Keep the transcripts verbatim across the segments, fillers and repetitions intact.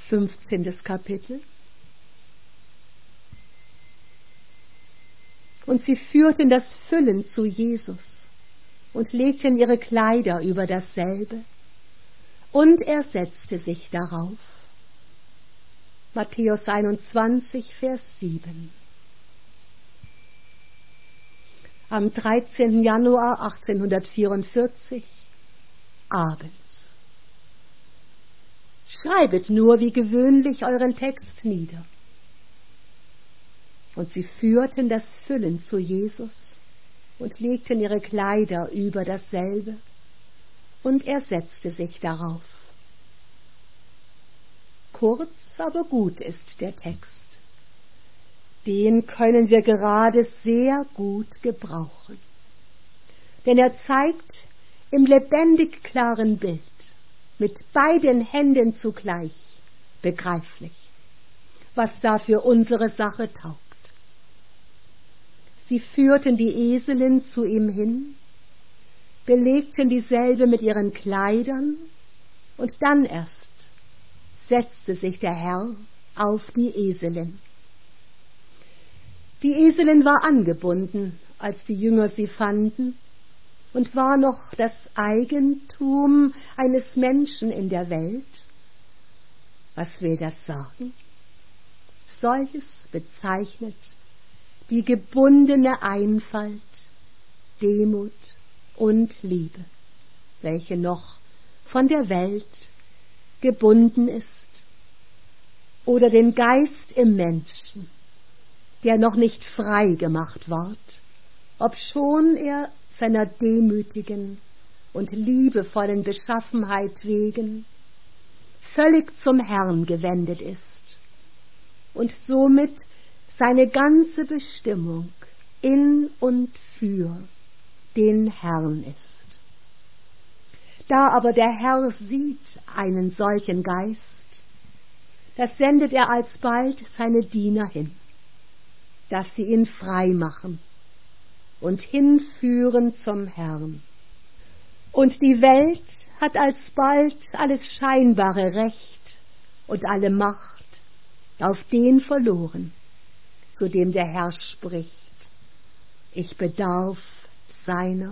fünfzehntes Kapitel. Und sie führten das Füllen zu Jesus und legten ihre Kleider über dasselbe, und er setzte sich darauf. Matthäus einundzwanzig, Vers sieben. Am dreizehnten Januar achtzehnhundertvierundvierzig, abends. Schreibet nur wie gewöhnlich euren Text nieder. Und sie führten das Füllen zu Jesus und legten ihre Kleider über dasselbe, und er setzte sich darauf. Kurz, aber gut ist der Text. Den können wir gerade sehr gut gebrauchen. Denn er zeigt im lebendig klaren Bild, mit beiden Händen zugleich, begreiflich, was da für unsere Sache taugt. Sie führten die Eselin zu ihm hin, belegten dieselbe mit ihren Kleidern, und dann erst setzte sich der Herr auf die Eselin. Die Eselin war angebunden, als die Jünger sie fanden, und war noch das Eigentum eines Menschen in der Welt. Was will das sagen? Solches bezeichnet die gebundene Einfalt, Demut und Liebe, welche noch von der Welt gebunden ist, oder den Geist im Menschen, der noch nicht frei gemacht ward, obschon er seiner demütigen und liebevollen Beschaffenheit wegen völlig zum Herrn gewendet ist und somit seine ganze Bestimmung in und für den Herrn ist. Da aber der Herr sieht einen solchen Geist, da sendet er alsbald seine Diener hin, dass sie ihn frei machen und hinführen zum Herrn. Und die Welt hat alsbald alles scheinbare Recht und alle Macht auf den verloren, zu dem der Herr spricht: Ich bedarf seiner.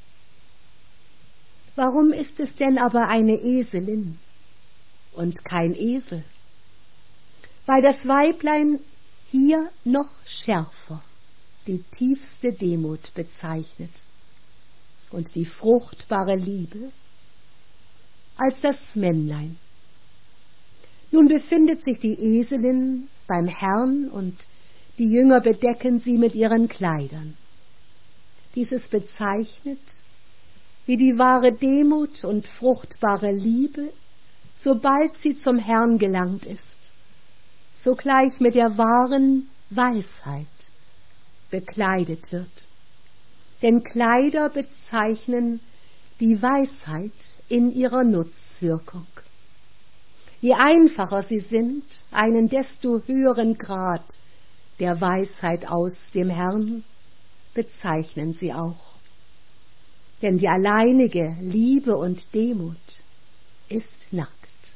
Warum ist es denn aber eine Eselin und kein Esel? Weil das Weiblein hier noch schärfer die tiefste Demut bezeichnet und die fruchtbare Liebe als das Männlein. Nun befindet sich die Eselin beim Herrn und die Jünger bedecken sie mit ihren Kleidern. Dieses bezeichnet, wie die wahre Demut und fruchtbare Liebe, sobald sie zum Herrn gelangt ist, sogleich mit der wahren Weisheit bekleidet wird. Denn Kleider bezeichnen die Weisheit in ihrer Nutzwirkung. Je einfacher sie sind, einen desto höheren Grad der Weisheit aus dem Herrn bezeichnen sie auch. Denn die alleinige Liebe und Demut ist nackt.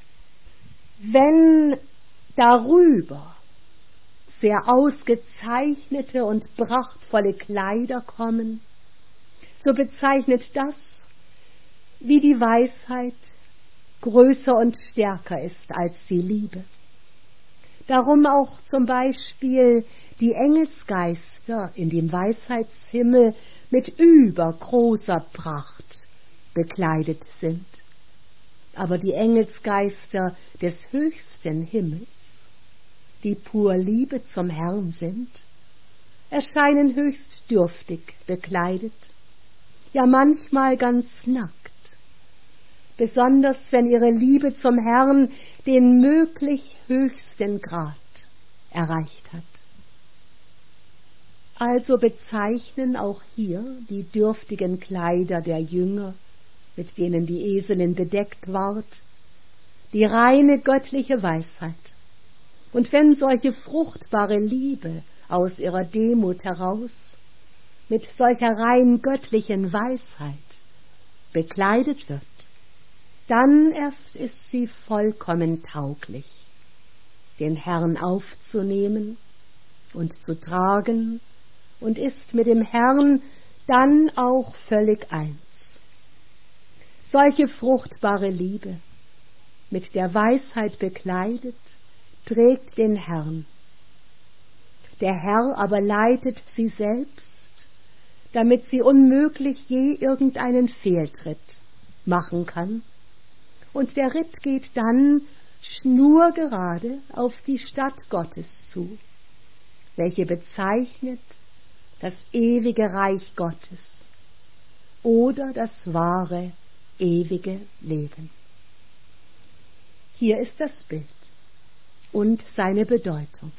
Wenn darüber sehr ausgezeichnete und prachtvolle Kleider kommen, so bezeichnet das, wie die Weisheit größer und stärker ist als die Liebe. Darum auch zum Beispiel die Engelsgeister in dem Weisheitshimmel mit übergroßer Pracht bekleidet sind. Aber die Engelsgeister des höchsten Himmels, die pur Liebe zum Herrn sind, erscheinen höchst dürftig bekleidet, ja manchmal ganz nackt, besonders wenn ihre Liebe zum Herrn den möglich höchsten Grad erreicht hat. Also bezeichnen auch hier die dürftigen Kleider der Jünger, mit denen die Eselin bedeckt ward, die reine göttliche Weisheit. Und wenn solche fruchtbare Liebe aus ihrer Demut heraus mit solcher rein göttlichen Weisheit bekleidet wird, dann erst ist sie vollkommen tauglich den Herrn aufzunehmen und zu tragen und ist mit dem Herrn dann auch völlig eins. Solche fruchtbare Liebe, mit der Weisheit bekleidet, trägt den Herrn. Der Herr aber leitet sie selbst, damit sie unmöglich je irgendeinen Fehltritt machen kann. Und der Ritt geht dann schnurgerade auf die Stadt Gottes zu, welche bezeichnet das ewige Reich Gottes oder das wahre, ewige Leben. Hier ist das Bild und seine Bedeutung.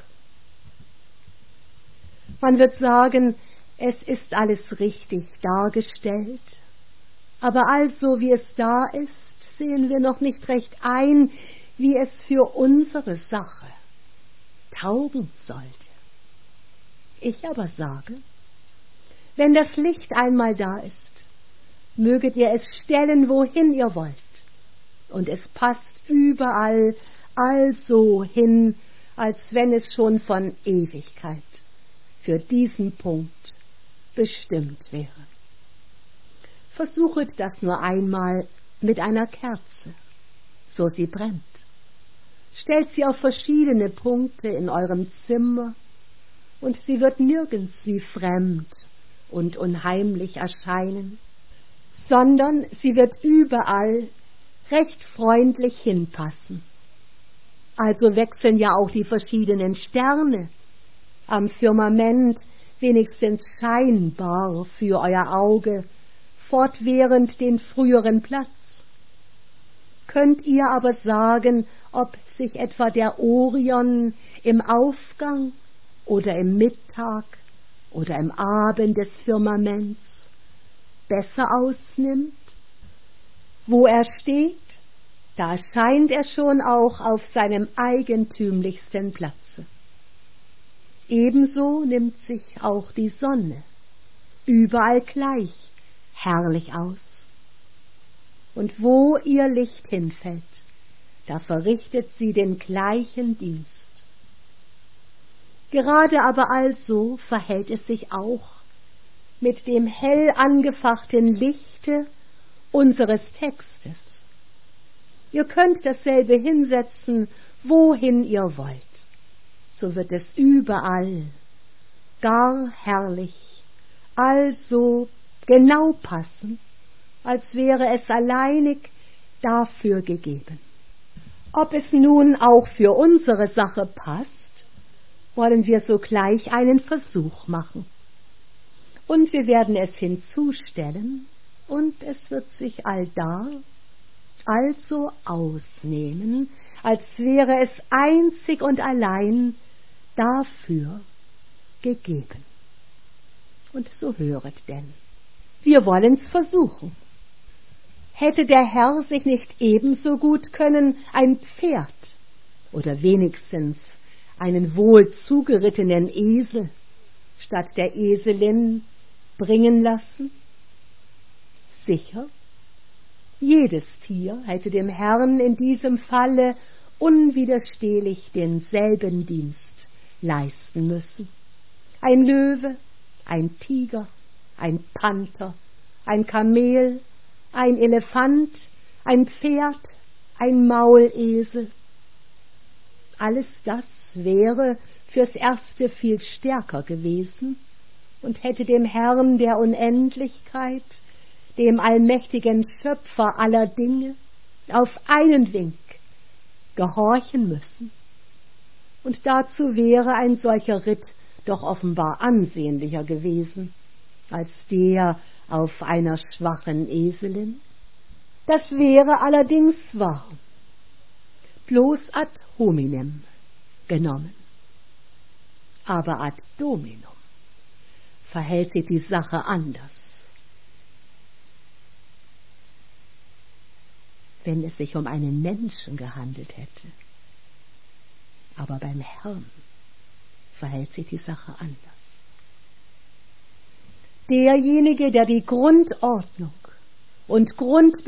Man wird sagen, es ist alles richtig dargestellt, aber also wie es da ist, sehen wir noch nicht recht ein, wie es für unsere Sache taugen sollte. Ich aber sage, wenn das Licht einmal da ist, möget ihr es stellen, wohin ihr wollt, und es passt überall also hin, als wenn es schon von Ewigkeit für diesen Punkt bestimmt wäre. Versuchet das nur einmal mit einer Kerze, so sie brennt. Stellt sie auf verschiedene Punkte in eurem Zimmer, und sie wird nirgends wie fremd und unheimlich erscheinen, sondern sie wird überall recht freundlich hinpassen. Also wechseln ja auch die verschiedenen Sterne am Firmament wenigstens scheinbar für euer Auge fortwährend den früheren Platz. Könnt ihr aber sagen, ob sich etwa der Orion im Aufgang oder im Mittag oder im Abend des Firmaments besser ausnimmt? Wo er steht, da scheint er schon auch auf seinem eigentümlichsten Platze. Ebenso nimmt sich auch die Sonne überall gleich herrlich aus. Und wo ihr Licht hinfällt, da verrichtet sie den gleichen Dienst. Gerade aber also verhält es sich auch mit dem hell angefachten Lichte unseres Textes. Ihr könnt dasselbe hinsetzen, wohin ihr wollt. So wird es überall gar herrlich, also genau passen, als wäre es alleinig dafür gegeben. Ob es nun auch für unsere Sache passt, wollen wir sogleich einen Versuch machen. Und wir werden es hinzustellen, und es wird sich allda also ausnehmen, als wäre es einzig und allein dafür gegeben. Und so höret denn, wir wollen's versuchen. Hätte der Herr sich nicht ebenso gut können ein Pferd oder wenigstens einen wohl zugerittenen Esel statt der Eselin bringen lassen? Sicher, jedes Tier hätte dem Herrn in diesem Falle unwiderstehlich denselben Dienst leisten müssen. Ein Löwe, ein Tiger, ein Panther, ein Kamel, ein Elefant, ein Pferd, ein Maulesel. Alles das wäre fürs Erste viel stärker gewesen und hätte dem Herrn der Unendlichkeit, dem allmächtigen Schöpfer aller Dinge, auf einen Wink gehorchen müssen. Und dazu wäre ein solcher Ritt doch offenbar ansehnlicher gewesen, als der auf einer schwachen Eselin. Das wäre allerdings wahr, bloß ad hominem genommen. Aber ad dominum verhält sich die Sache anders. Wenn es sich um einen Menschen gehandelt hätte. Aber beim Herrn verhält sich die Sache anders. Derjenige, der die Grundordnung und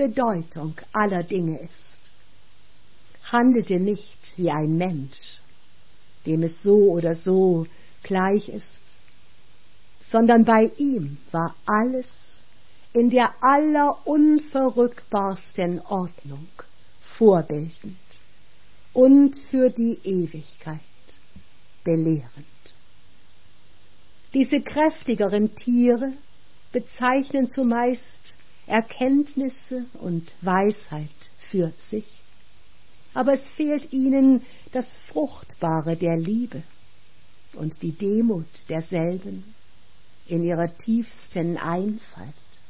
Grundbedeutung aller Dinge ist, handelte nicht wie ein Mensch, dem es so oder so gleich ist, sondern bei ihm war alles in der allerunverrückbarsten Ordnung, vorbildend und für die Ewigkeit belehrend. Diese kräftigeren Tiere bezeichnen zumeist Erkenntnisse und Weisheit für sich, aber es fehlt ihnen das Fruchtbare der Liebe und die Demut derselben in ihrer tiefsten Einfalt.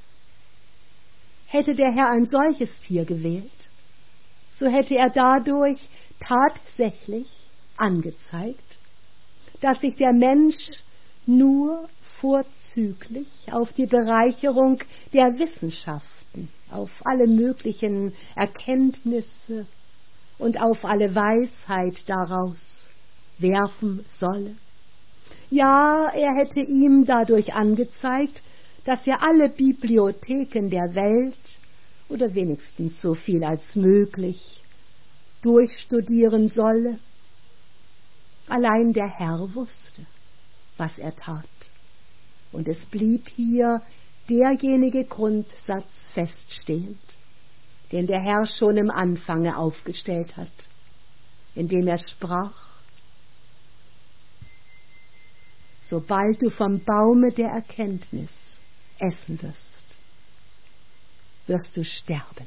Hätte der Herr ein solches Tier gewählt, so hätte er dadurch tatsächlich angezeigt, dass sich der Mensch nur vorzüglich auf die Bereicherung der Wissenschaften, auf alle möglichen Erkenntnisse und auf alle Weisheit daraus werfen solle. Ja, er hätte ihm dadurch angezeigt, dass er alle Bibliotheken der Welt, oder wenigstens so viel als möglich, durchstudieren solle. Allein der Herr wusste, was er tat, und es blieb hier derjenige Grundsatz feststehend, den der Herr schon im Anfange aufgestellt hat, indem er sprach: Sobald du vom Baume der Erkenntnis essen wirst, wirst du sterben.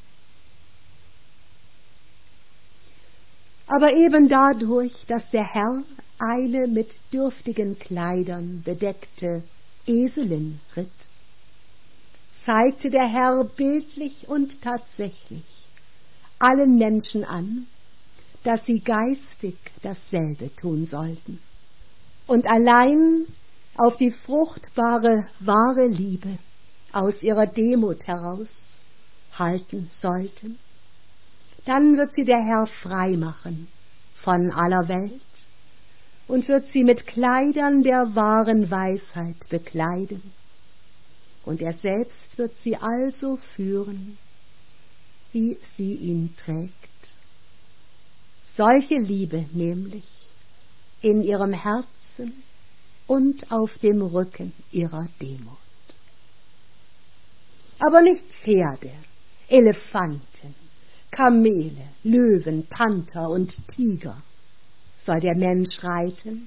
Aber eben dadurch, dass der Herr eine mit dürftigen Kleidern bedeckte Eselin ritt, zeigte der Herr bildlich und tatsächlich allen Menschen an, dass sie geistig dasselbe tun sollten und allein auf die fruchtbare, wahre Liebe aus ihrer Demut heraus halten sollten. Dann wird sie der Herr frei machen von aller Welt und wird sie mit Kleidern der wahren Weisheit bekleiden. Und er selbst wird sie also führen, wie sie ihn trägt. Solche Liebe nämlich in ihrem Herzen und auf dem Rücken ihrer Demut. Aber nicht Pferde, Elefanten, Kamele, Löwen, Panther und Tiger soll der Mensch reiten.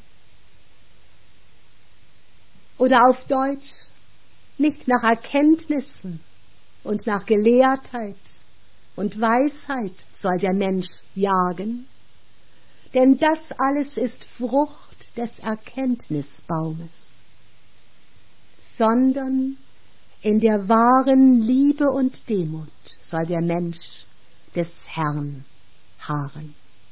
Oder auf Deutsch, nicht nach Erkenntnissen und nach Gelehrtheit und Weisheit soll der Mensch jagen, denn das alles ist Frucht des Erkenntnisbaumes, sondern in der wahren Liebe und Demut soll der Mensch des Herrn harren.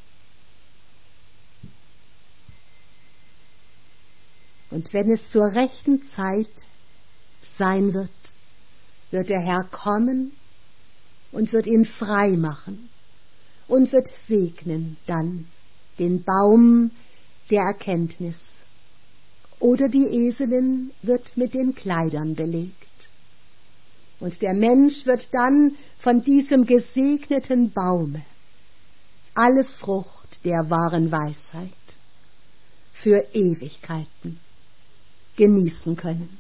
Und wenn es zur rechten Zeit sein wird, wird der Herr kommen und wird ihn frei machen und wird segnen dann den Baum der Erkenntnis, oder die Eselin wird mit den Kleidern belegt. Und der Mensch wird dann von diesem gesegneten Baume alle Frucht der wahren Weisheit für Ewigkeiten genießen können.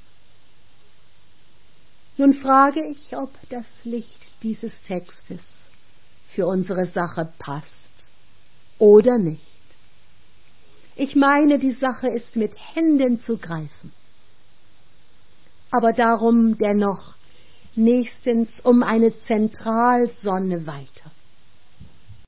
Nun frage ich, ob das Licht dieses Textes für unsere Sache passt oder nicht. Ich meine, die Sache ist mit Händen zu greifen, aber darum dennoch nächstens um eine Zentralsonne weiter.